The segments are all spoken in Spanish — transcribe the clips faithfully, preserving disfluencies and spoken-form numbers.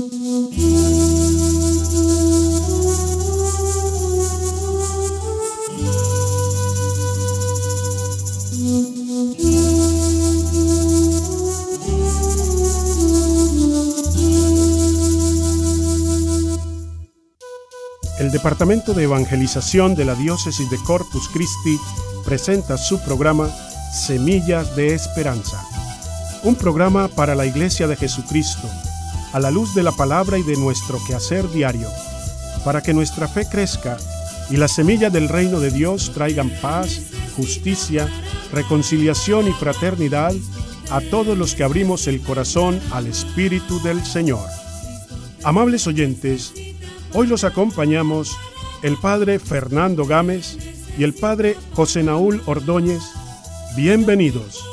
El Departamento de Evangelización de la Diócesis de Corpus Christi presenta su programa Semillas de Esperanza, un programa para la Iglesia de Jesucristo, a la luz de la palabra y de nuestro quehacer diario, para que nuestra fe crezca y las semillas del reino de Dios traigan paz, justicia, reconciliación y fraternidad a todos los que abrimos el corazón al Espíritu del Señor. Amables oyentes, hoy los acompañamos el Padre Fernando Gámez y el Padre José Naúl Ordóñez. Bienvenidos.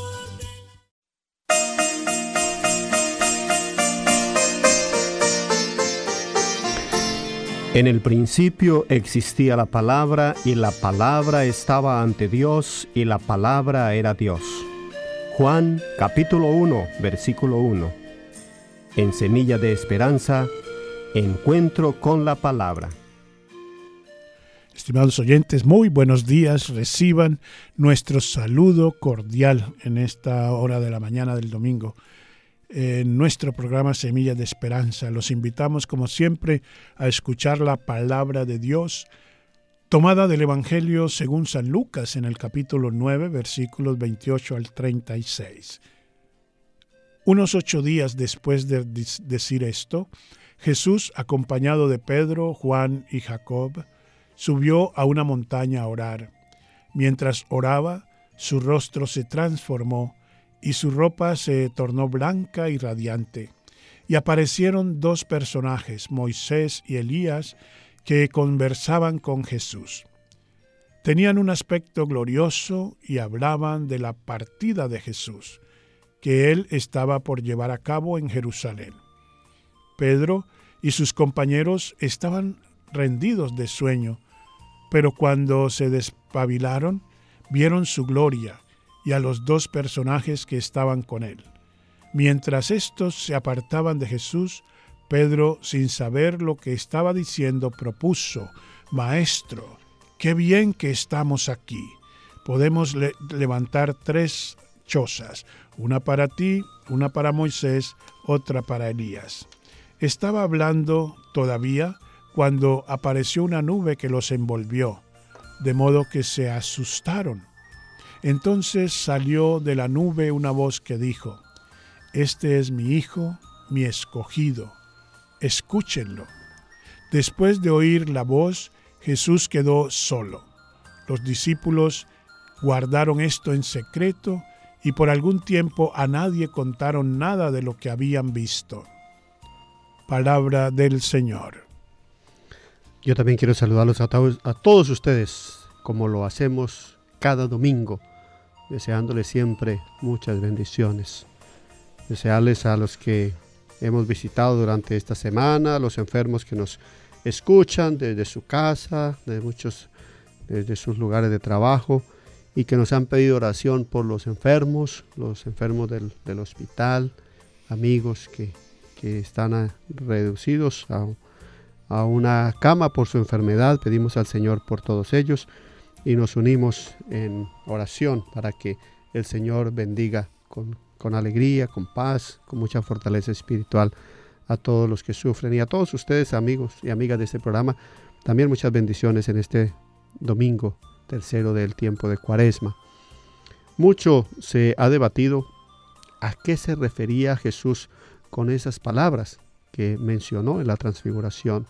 En el principio existía la palabra, y la palabra estaba ante Dios, y la palabra era Dios. Juan capítulo uno, versículo uno. En Semilla de Esperanza, encuentro con la palabra. Estimados oyentes, muy buenos días. Reciban nuestro saludo cordial en esta hora de la mañana del domingo. En nuestro programa Semillas de Esperanza los invitamos, como siempre, a escuchar la palabra de Dios tomada del Evangelio según San Lucas en el capítulo nueve, versículos veintiocho al treinta y seis. Unos ocho días después de decir esto, Jesús, acompañado de Pedro, Juan y Jacob, subió a una montaña a orar. Mientras oraba, su rostro se transformó y su ropa se tornó blanca y radiante. Y aparecieron dos personajes, Moisés y Elías, que conversaban con Jesús. Tenían un aspecto glorioso y hablaban de la partida de Jesús, que él estaba por llevar a cabo en Jerusalén. Pedro y sus compañeros estaban rendidos de sueño, pero cuando se despabilaron, vieron su gloria y a los dos personajes que estaban con él. Mientras estos se apartaban de Jesús, Pedro, sin saber lo que estaba diciendo, propuso: «Maestro, qué bien que estamos aquí. Podemos le- levantar tres chozas, una para ti, una para Moisés, otra para Elías». Estaba hablando todavía cuando apareció una nube que los envolvió, de modo que se asustaron. Entonces salió de la nube una voz que dijo: «Este es mi hijo, mi escogido. Escúchenlo». Después de oír la voz, Jesús quedó solo. Los discípulos guardaron esto en secreto y por algún tiempo a nadie contaron nada de lo que habían visto. Palabra del Señor. Yo también quiero saludarlos a, to- a todos ustedes, como lo hacemos cada domingo, deseándoles siempre muchas bendiciones. Desearles a los que hemos visitado durante esta semana, a los enfermos que nos escuchan desde su casa, de muchos, desde sus lugares de trabajo, y que nos han pedido oración por los enfermos, los enfermos del, del hospital, amigos que, que están a, reducidos a, a una cama por su enfermedad. Pedimos al Señor por todos ellos y nos unimos en oración para que el Señor bendiga con, con alegría, con paz, con mucha fortaleza espiritual a todos los que sufren, y a todos ustedes, amigos y amigas de este programa, también muchas bendiciones en este domingo tercero del tiempo de Cuaresma. Mucho se ha debatido a qué se refería Jesús con esas palabras que mencionó en la Transfiguración.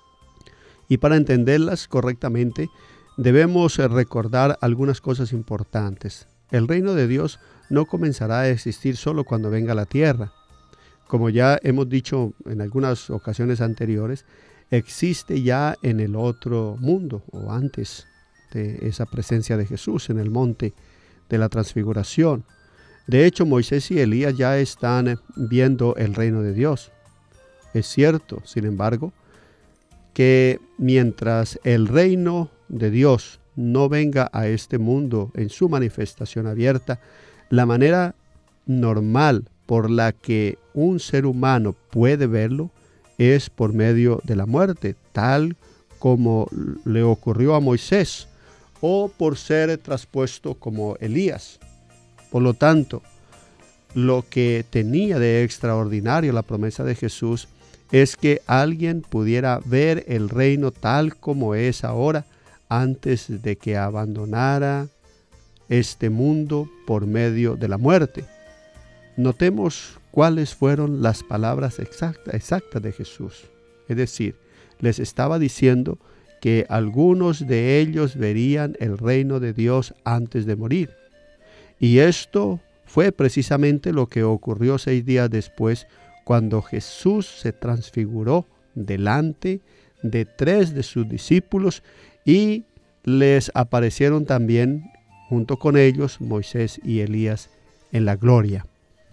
Y para entenderlas correctamente, debemos recordar algunas cosas importantes. El reino de Dios no comenzará a existir solo cuando venga a la tierra. Como ya hemos dicho en algunas ocasiones anteriores, existe ya en el otro mundo, o antes de esa presencia de Jesús en el monte de la Transfiguración. De hecho, Moisés y Elías ya están viendo el reino de Dios. Es cierto, sin embargo, que mientras el reino de Dios no venga a este mundo en su manifestación abierta, la manera normal por la que un ser humano puede verlo es por medio de la muerte, tal como le ocurrió a Moisés, o por ser traspuesto como Elías. Por lo tanto, lo que tenía de extraordinario la promesa de Jesús es que alguien pudiera ver el reino tal como es ahora, antes de que abandonara este mundo por medio de la muerte. Notemos cuáles fueron las palabras exactas, exactas de Jesús. Es decir, les estaba diciendo que algunos de ellos verían el reino de Dios antes de morir. Y esto fue precisamente lo que ocurrió seis días después, cuando Jesús se transfiguró delante de tres de sus discípulos y les aparecieron también junto con ellos Moisés y Elías en la gloria.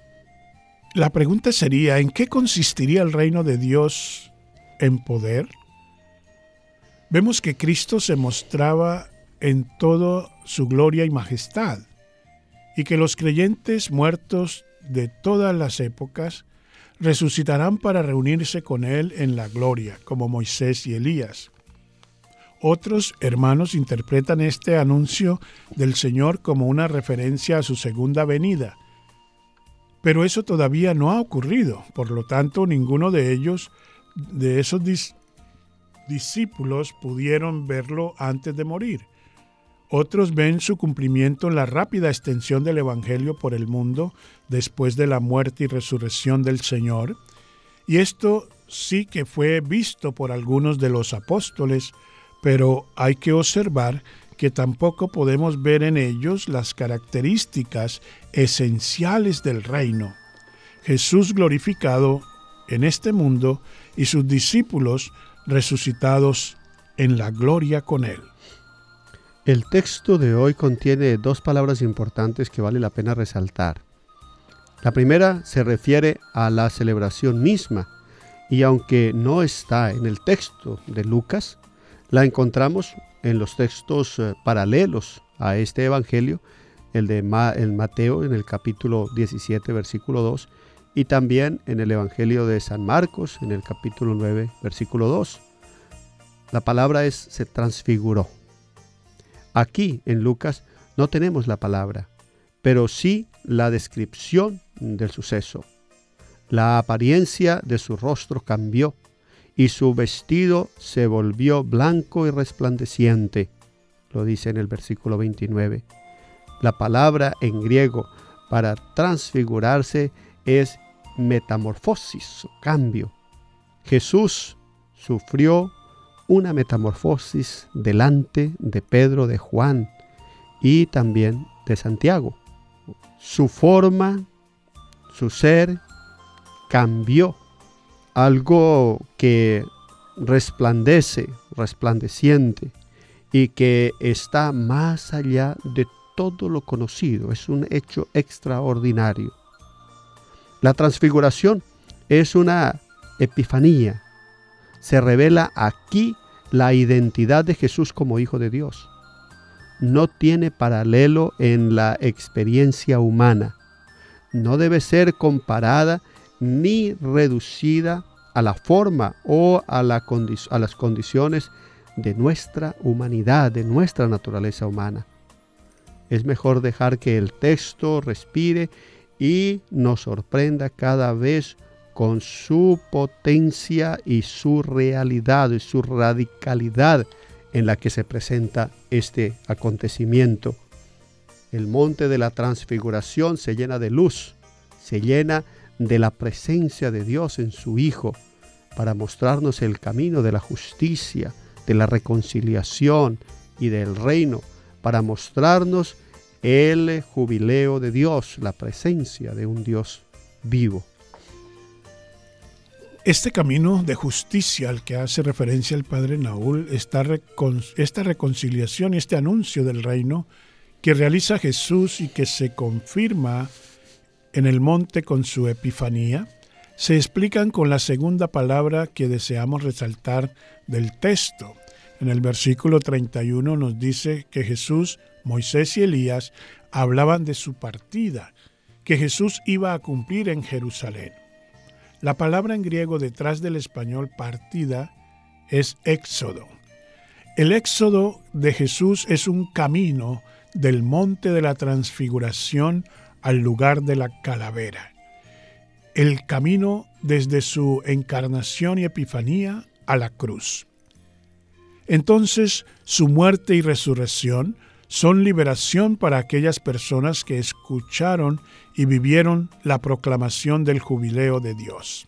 La pregunta sería, ¿en qué consistiría el reino de Dios en poder? Vemos que Cristo se mostraba en toda su gloria y majestad, y que los creyentes muertos de todas las épocas resucitarán para reunirse con Él en la gloria, como Moisés y Elías. Otros hermanos interpretan este anuncio del Señor como una referencia a su segunda venida, pero eso todavía no ha ocurrido. Por lo tanto, ninguno de ellos, de esos dis- discípulos, pudieron verlo antes de morir. Otros ven su cumplimiento en la rápida extensión del Evangelio por el mundo después de la muerte y resurrección del Señor, y esto sí que fue visto por algunos de los apóstoles, pero hay que observar que tampoco podemos ver en ellos las características esenciales del reino. Jesús glorificado en este mundo y sus discípulos resucitados en la gloria con Él. El texto de hoy contiene dos palabras importantes que vale la pena resaltar. La primera se refiere a la celebración misma, y aunque no está en el texto de Lucas, la encontramos en los textos eh, paralelos a este evangelio, el de Ma- el Mateo en el capítulo diecisiete, versículo dos, y también en el evangelio de San Marcos en el capítulo nueve, versículo dos. La palabra es se transfiguró. Aquí en Lucas no tenemos la palabra, pero sí la descripción del suceso. La apariencia de su rostro cambió y su vestido se volvió blanco y resplandeciente, lo dice en el versículo veintinueve. La palabra en griego para transfigurarse es metamorfosis, cambio. Jesús sufrió una metamorfosis delante de Pedro, de Juan y también de Santiago. Su forma, su ser cambió, algo que resplandece, resplandeciente y que está más allá de todo lo conocido. Es un hecho extraordinario. La transfiguración es una epifanía. Se revela aquí la identidad de Jesús como Hijo de Dios. No tiene paralelo en la experiencia humana. No debe ser comparada ni reducida a la forma o a, la condi- a las condiciones de nuestra humanidad, de nuestra naturaleza humana. Es mejor dejar que el texto respire y nos sorprenda cada vez con su potencia y su realidad y su radicalidad en la que se presenta este acontecimiento. El monte de la transfiguración se llena de luz, se llena de la presencia de Dios en su Hijo, para mostrarnos el camino de la justicia, de la reconciliación y del reino, para mostrarnos el jubileo de Dios, la presencia de un Dios vivo. Este camino de justicia al que hace referencia el padre Naúl, esta, recon- esta reconciliación y este anuncio del reino que realiza Jesús y que se confirma en el monte con su epifanía, se explican con la segunda palabra que deseamos resaltar del texto. En el versículo treinta y uno nos dice que Jesús, Moisés y Elías hablaban de su partida, que Jesús iba a cumplir en Jerusalén. La palabra en griego detrás del español partida es éxodo. El éxodo de Jesús es un camino del monte de la transfiguración al lugar de la calavera. El camino desde su encarnación y epifanía a la cruz. Entonces, su muerte y resurrección son liberación para aquellas personas que escucharon y vivieron la proclamación del jubileo de Dios.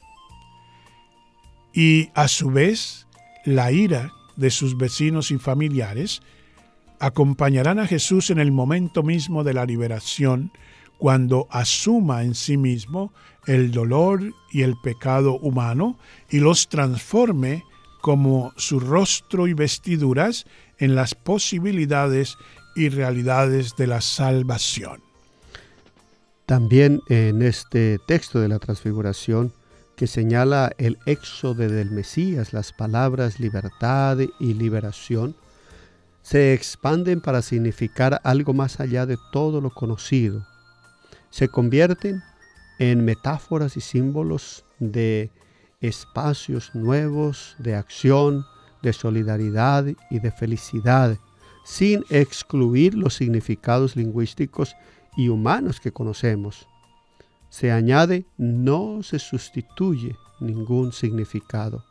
Y a su vez, la ira de sus vecinos y familiares acompañarán a Jesús en el momento mismo de la liberación, cuando asuma en sí mismo el dolor y el pecado humano y los transforme como su rostro y vestiduras en las posibilidades y realidades de la salvación. También en este texto de la transfiguración que señala el éxodo del Mesías, las palabras libertad y liberación se expanden para significar algo más allá de todo lo conocido. Se convierten en metáforas y símbolos de espacios nuevos, de acción, de solidaridad y de felicidad, sin excluir los significados lingüísticos y humanos que conocemos. Se añade, no se sustituye ningún significado.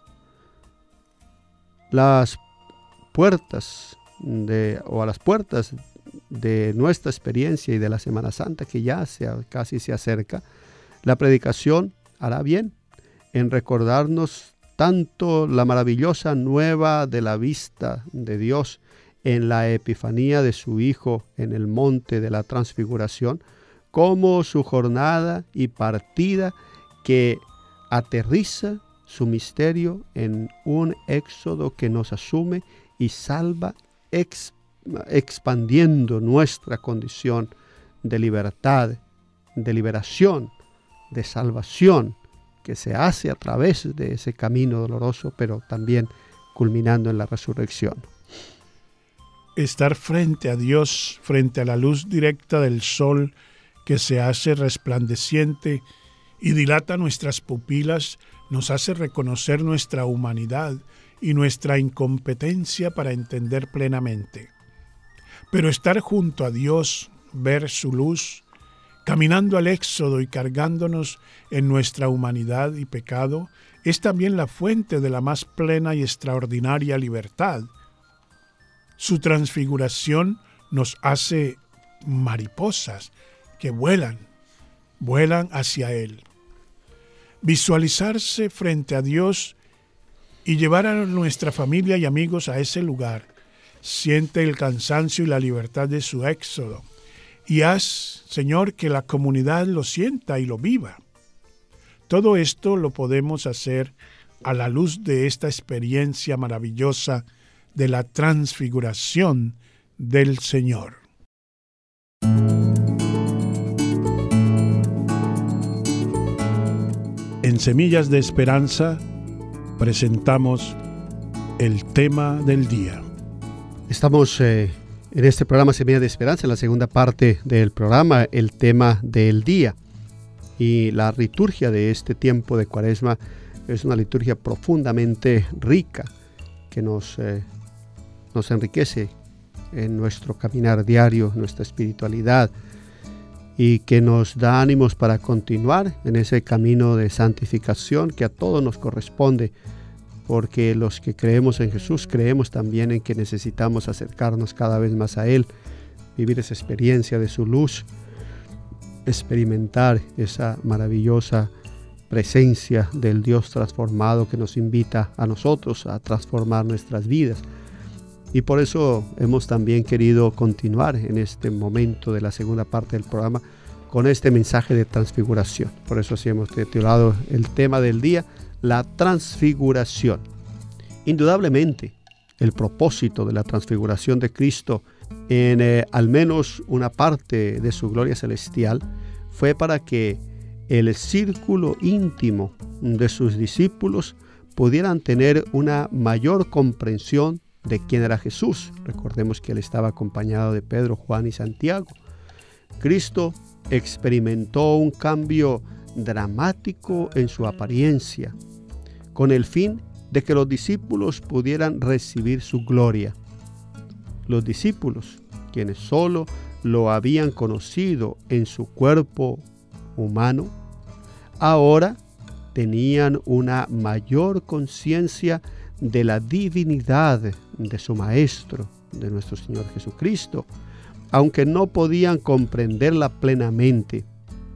Las puertas de, o a las puertas de nuestra experiencia y de la Semana Santa, que ya se, casi se acerca, la predicación hará bien en recordarnos tanto la maravillosa nueva de la vista de Dios en la epifanía de su Hijo en el monte de la transfiguración, como su jornada y partida que aterriza su misterio en un éxodo que nos asume y salva, ex, expandiendo nuestra condición de libertad, de liberación, de salvación, que se hace a través de ese camino doloroso, pero también culminando en la resurrección. Estar frente a Dios, frente a la luz directa del sol que se hace resplandeciente y dilata nuestras pupilas, nos hace reconocer nuestra humanidad y nuestra incompetencia para entender plenamente. Pero estar junto a Dios, ver su luz, caminando al éxodo y cargándonos en nuestra humanidad y pecado, es también la fuente de la más plena y extraordinaria libertad. Su transfiguración nos hace mariposas que vuelan, vuelan hacia Él. Visualizarse frente a Dios y llevar a nuestra familia y amigos a ese lugar, siente el cansancio y la libertad de su éxodo. Y haz, Señor, que la comunidad lo sienta y lo viva. Todo esto lo podemos hacer a la luz de esta experiencia maravillosa de la transfiguración del Señor. En Semillas de Esperanza presentamos el tema del día. Estamos eh, en este programa Semillas de Esperanza, en la segunda parte del programa, el tema del día. Y la liturgia de este tiempo de Cuaresma es una liturgia profundamente rica que nos, eh, nos enriquece en nuestro caminar diario, nuestra espiritualidad, y que nos da ánimos para continuar en ese camino de santificación que a todos nos corresponde, porque los que creemos en Jesús creemos también en que necesitamos acercarnos cada vez más a Él, vivir esa experiencia de su luz, experimentar esa maravillosa presencia del Dios transformado que nos invita a nosotros a transformar nuestras vidas. Y por eso hemos también querido continuar en este momento de la segunda parte del programa con este mensaje de transfiguración. Por eso así hemos titulado el tema del día, la transfiguración. Indudablemente, el propósito de la transfiguración de Cristo en eh, al menos una parte de su gloria celestial fue para que el círculo íntimo de sus discípulos pudieran tener una mayor comprensión de quién era Jesús. Recordemos que él estaba acompañado de Pedro, Juan y Santiago. Cristo experimentó un cambio dramático en su apariencia, con el fin de que los discípulos pudieran recibir su gloria. Los discípulos, quienes solo lo habían conocido en su cuerpo humano, ahora tenían una mayor conciencia de la divinidad de su Maestro, de nuestro Señor Jesucristo, aunque no podían comprenderla plenamente.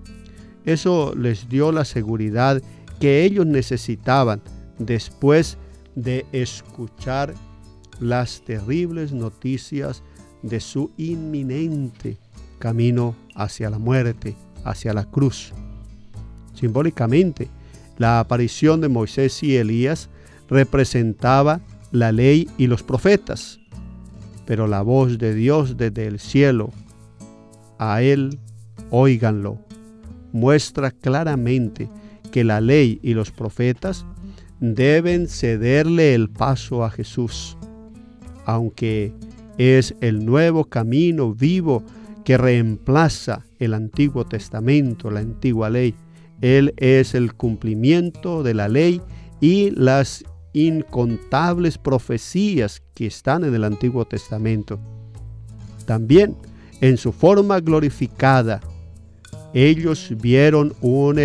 Eso les dio la seguridad que ellos necesitaban después de escuchar las terribles noticias de su inminente camino hacia la muerte, hacia la cruz. Simbólicamente, la aparición de Moisés y Elías representaba la ley y los profetas, pero la voz de Dios desde el cielo, a él óiganlo, muestra claramente que la ley y los profetas deben cederle el paso a Jesús, aunque es el nuevo camino vivo que reemplaza el Antiguo Testamento, la antigua ley. Él es el cumplimiento de la ley y las incontables profecías que están en el Antiguo Testamento. También en su forma glorificada, ellos vieron un,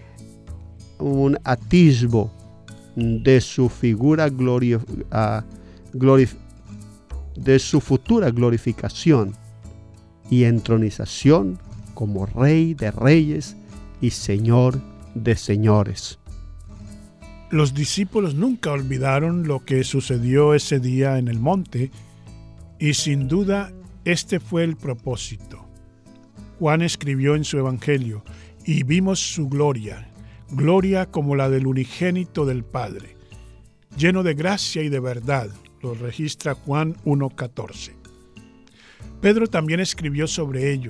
un atisbo de su figura gloria, uh, glorif- de su futura glorificación y entronización como Rey de Reyes y Señor de Señores. Los discípulos nunca olvidaron lo que sucedió ese día en el monte, y sin duda este fue el propósito. Juan escribió en su Evangelio: y vimos su gloria, gloria como la del unigénito del Padre, lleno de gracia y de verdad. Lo registra Juan uno catorce. Pedro también escribió sobre ello: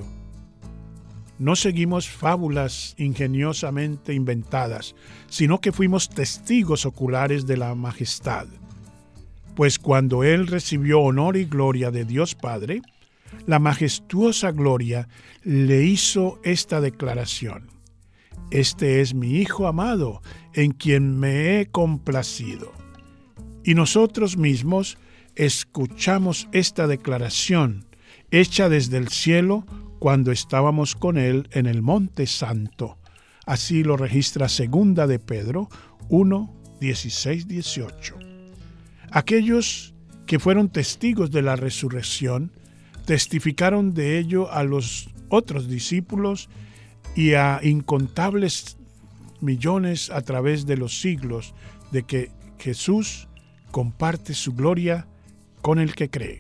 no seguimos fábulas ingeniosamente inventadas, sino que fuimos testigos oculares de la majestad. Pues cuando él recibió honor y gloria de Dios Padre, la majestuosa gloria le hizo esta declaración: este es mi Hijo amado, en quien me he complacido. Y nosotros mismos escuchamos esta declaración, hecha desde el cielo, cuando estábamos con él en el Monte Santo. Así lo registra segunda de Pedro uno, dieciséis, dieciocho. Aquellos que fueron testigos de la resurrección testificaron de ello a los otros discípulos y a incontables millones a través de los siglos, de que Jesús comparte su gloria con el que cree.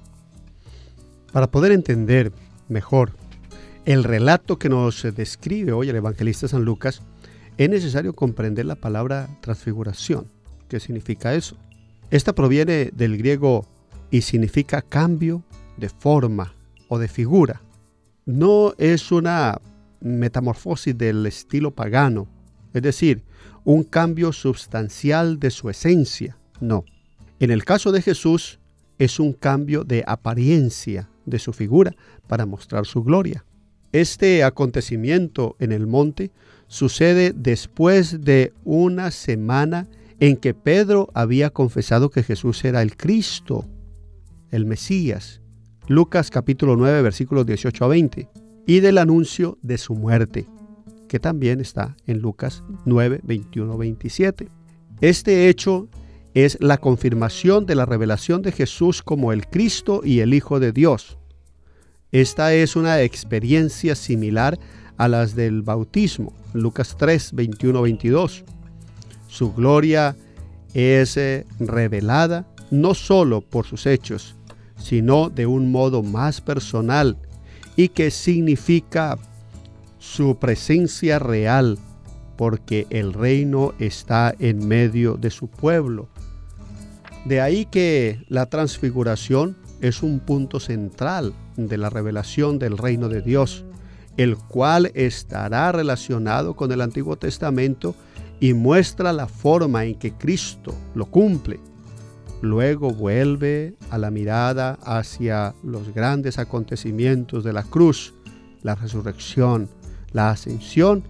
Para poder entender mejor el relato que nos describe hoy el evangelista San Lucas, es necesario comprender la palabra transfiguración. ¿Qué significa eso? Esta proviene del griego y significa cambio de forma o de figura. No es una metamorfosis del estilo pagano, es decir, un cambio sustancial de su esencia. No. En el caso de Jesús, es un cambio de apariencia de su figura para mostrar su gloria. Este acontecimiento en el monte sucede después de una semana en que Pedro había confesado que Jesús era el Cristo, el Mesías. Lucas capítulo nueve, versículos dieciocho a veinte. Y del anuncio de su muerte, que también está en Lucas nueve, veintiuno a veintisiete. Este hecho es la confirmación de la revelación de Jesús como el Cristo y el Hijo de Dios. Esta es una experiencia similar a las del bautismo, Lucas tres, veintiuno a veintidós. Su gloria es eh, revelada no solo por sus hechos, sino de un modo más personal, y que significa su presencia real, porque el reino está en medio de su pueblo. De ahí que la transfiguración es un punto central de la revelación del reino de Dios, el cual estará relacionado con el Antiguo Testamento y muestra la forma en que Cristo lo cumple. Luego vuelve a la mirada hacia los grandes acontecimientos de la cruz, la resurrección, la ascensión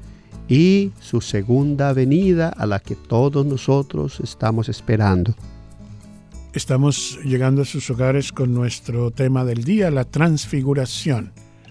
y su segunda venida a la que todos nosotros estamos esperando. Estamos llegando a sus hogares con nuestro tema del día, la transfiguración.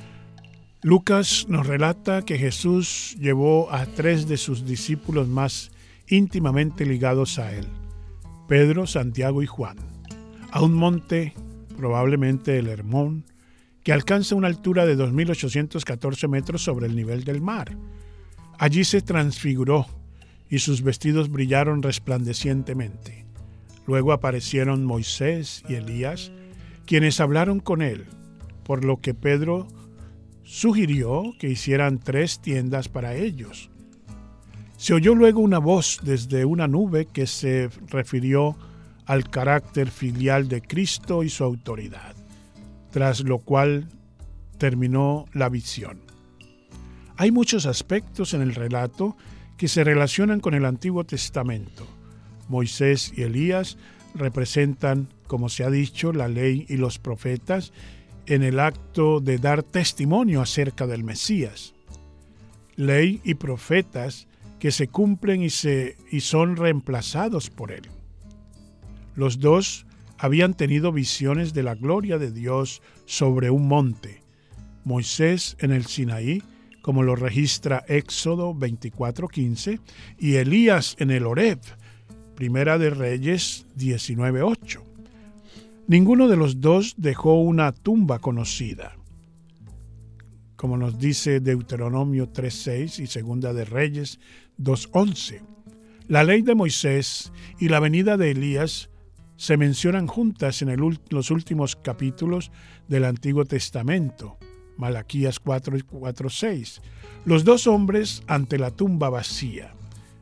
Lucas nos relata que Jesús llevó a tres de sus discípulos más íntimamente ligados a él, Pedro, Santiago y Juan, a un monte, probablemente el Hermón, que alcanza una altura de dos mil ochocientos catorce metros sobre el nivel del mar. Allí se transfiguró y sus vestidos brillaron resplandecientemente. Luego aparecieron Moisés y Elías, quienes hablaron con él, por lo que Pedro sugirió que hicieran tres tiendas para ellos. Se oyó luego una voz desde una nube que se refirió al carácter filial de Cristo y su autoridad, tras lo cual terminó la visión. Hay muchos aspectos en el relato que se relacionan con el Antiguo Testamento. Moisés y Elías representan, como se ha dicho, la ley y los profetas en el acto de dar testimonio acerca del Mesías. Ley y profetas que se cumplen y, se, y son reemplazados por él. Los dos habían tenido visiones de la gloria de Dios sobre un monte. Moisés en el Sinaí, como lo registra Éxodo veinticuatro quince, y Elías en el Horeb, Primera de Reyes diecinueve ocho. Ninguno de los dos dejó una tumba conocida, como nos dice Deuteronomio tres seis y Segunda de Reyes dos once. La ley de Moisés y la venida de Elías se mencionan juntas en el, los últimos capítulos del Antiguo Testamento, Malaquías cuatro y cuatro seis. Los dos hombres ante la tumba vacía.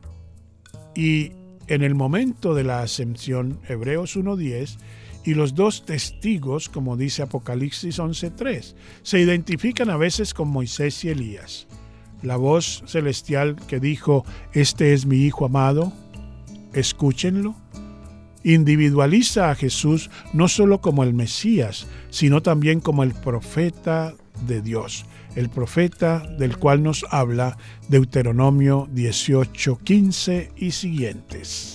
Y en el momento de la ascensión, Hebreos uno diez, y los dos testigos, como dice Apocalipsis once tres, se identifican a veces con Moisés y Elías. La voz celestial que dijo, este es mi Hijo amado, escúchenlo, individualiza a Jesús no solo como el Mesías, sino también como el profeta de Dios, el profeta del cual nos habla Deuteronomio dieciocho quince y siguientes.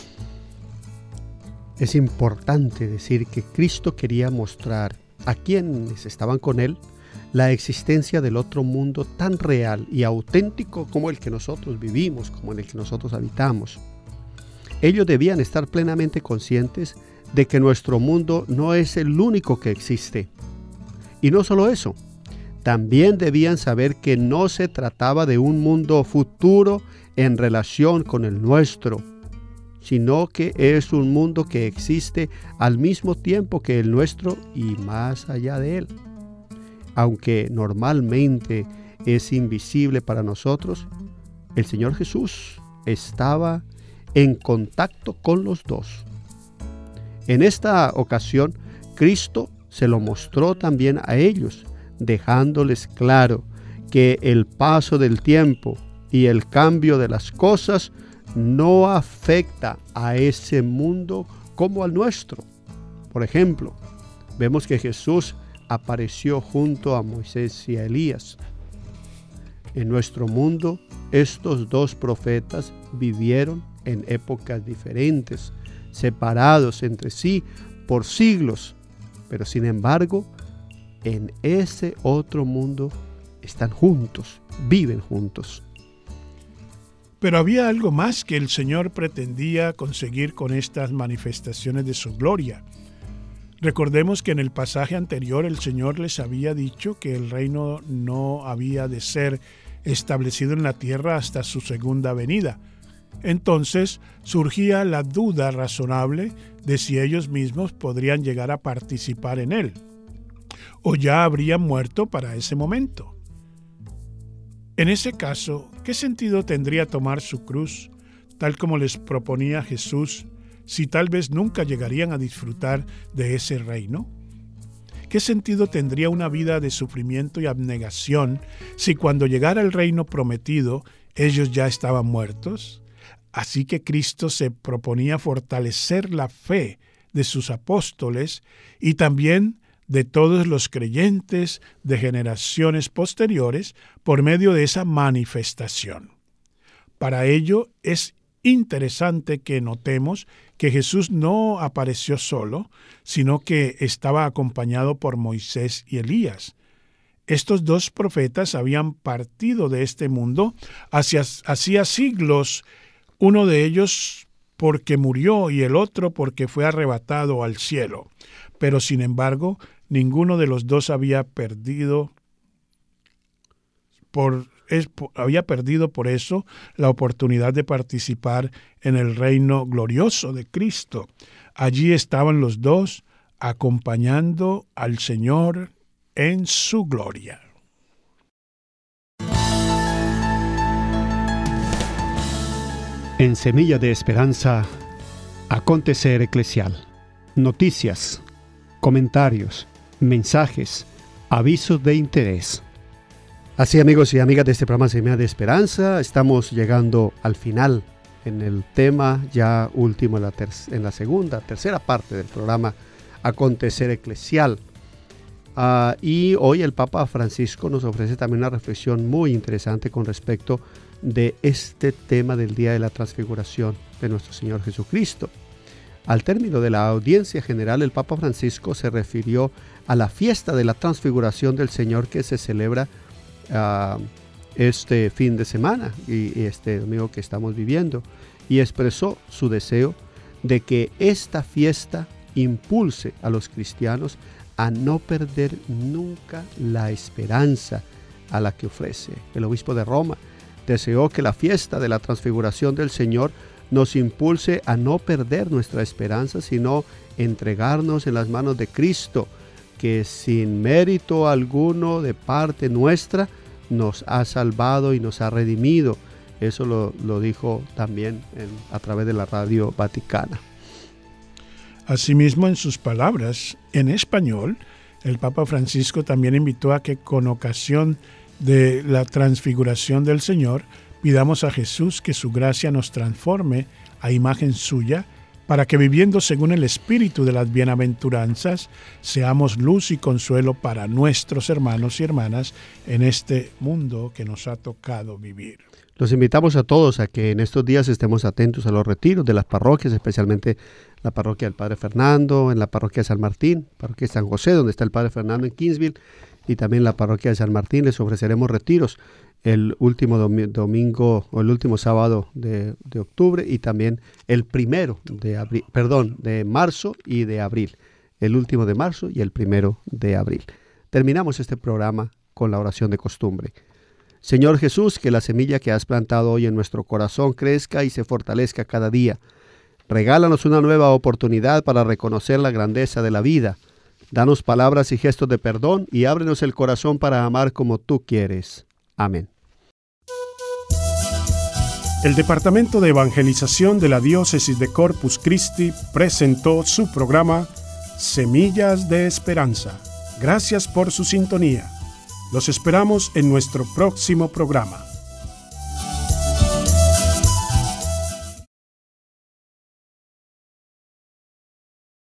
Es importante decir que Cristo quería mostrar a quienes estaban con él la existencia del otro mundo tan real y auténtico como el que nosotros vivimos, como en el que nosotros habitamos. Ellos debían estar plenamente conscientes de que nuestro mundo no es el único que existe. Y no solo eso, también debían saber que no se trataba de un mundo futuro en relación con el nuestro, sino que es un mundo que existe al mismo tiempo que el nuestro y más allá de él. Aunque normalmente es invisible para nosotros, el Señor Jesús estaba en contacto con los dos. En esta ocasión, Cristo se lo mostró también a ellos, dejándoles claro que el paso del tiempo y el cambio de las cosas no afecta a ese mundo como al nuestro. Por ejemplo, vemos que Jesús apareció junto a Moisés y a Elías. En nuestro mundo, estos dos profetas vivieron en épocas diferentes, separados entre sí por siglos, pero sin embargo, en ese otro mundo están juntos, viven juntos. Pero había algo más que el Señor pretendía conseguir con estas manifestaciones de su gloria. Recordemos que en el pasaje anterior el Señor les había dicho que el reino no había de ser establecido en la tierra hasta su segunda venida. Entonces surgía la duda razonable de si ellos mismos podrían llegar a participar en él, o ya habrían muerto para ese momento. En ese caso, ¿qué sentido tendría tomar su cruz, tal como les proponía Jesús, si tal vez nunca llegarían a disfrutar de ese reino? ¿Qué sentido tendría una vida de sufrimiento y abnegación si cuando llegara el reino prometido ellos ya estaban muertos? Así que Cristo se proponía fortalecer la fe de sus apóstoles y también de todos los creyentes de generaciones posteriores por medio de esa manifestación. Para ello es interesante que notemos que Jesús no apareció solo, sino que estaba acompañado por Moisés y Elías. Estos dos profetas habían partido de este mundo hacia, hacía siglos, uno de ellos porque murió y el otro porque fue arrebatado al cielo. Pero sin embargo, ninguno de los dos había perdido por, es, había perdido por eso la oportunidad de participar en el reino glorioso de Cristo. Allí estaban los dos acompañando al Señor en su gloria. En Semilla de Esperanza, acontecer eclesial. Noticias, comentarios, mensajes, avisos de interés. Así, amigos y amigas de este programa Semilla de Esperanza, estamos llegando al final en el tema ya último, en la, ter- en la segunda, tercera parte del programa Acontecer eclesial. Uh, y hoy el Papa Francisco nos ofrece también una reflexión muy interesante con respecto de este tema del Día de la Transfiguración de nuestro Señor Jesucristo. Al término de la audiencia general, el Papa Francisco se refirió a la fiesta de la Transfiguración del Señor que se celebra uh, este fin de semana y, y este domingo que estamos viviendo, y expresó su deseo de que esta fiesta impulse a los cristianos a no perder nunca la esperanza a la que ofrece. El obispo de Roma deseó que la fiesta de la Transfiguración del Señor nos impulse a no perder nuestra esperanza, sino entregarnos en las manos de Cristo, que sin mérito alguno de parte nuestra nos ha salvado y nos ha redimido. Eso lo, lo dijo también en, a través de la Radio Vaticana. Asimismo, en sus palabras en español, el Papa Francisco también invitó a que con ocasión de la transfiguración del Señor, pidamos a Jesús que su gracia nos transforme a imagen suya, para que viviendo según el espíritu de las bienaventuranzas, seamos luz y consuelo para nuestros hermanos y hermanas en este mundo que nos ha tocado vivir. Los invitamos a todos a que en estos días estemos atentos a los retiros de las parroquias, especialmente la parroquia del Padre Fernando, en la parroquia de San Martín, parroquia de San José, donde está el Padre Fernando en Kingsville, y también la parroquia de San Martín. Les ofreceremos retiros el último domi- domingo o el último sábado de, de octubre y también el primero de abril, perdón, de marzo y de abril, el último de marzo y el primero de abril. Terminamos este programa con la oración de costumbre. Señor Jesús, que la semilla que has plantado hoy en nuestro corazón crezca y se fortalezca cada día. Regálanos una nueva oportunidad para reconocer la grandeza de la vida. Danos palabras y gestos de perdón y ábrenos el corazón para amar como tú quieres. Amén. El Departamento de Evangelización de la Diócesis de Corpus Christi presentó su programa Semillas de Esperanza. Gracias por su sintonía. Los esperamos en nuestro próximo programa.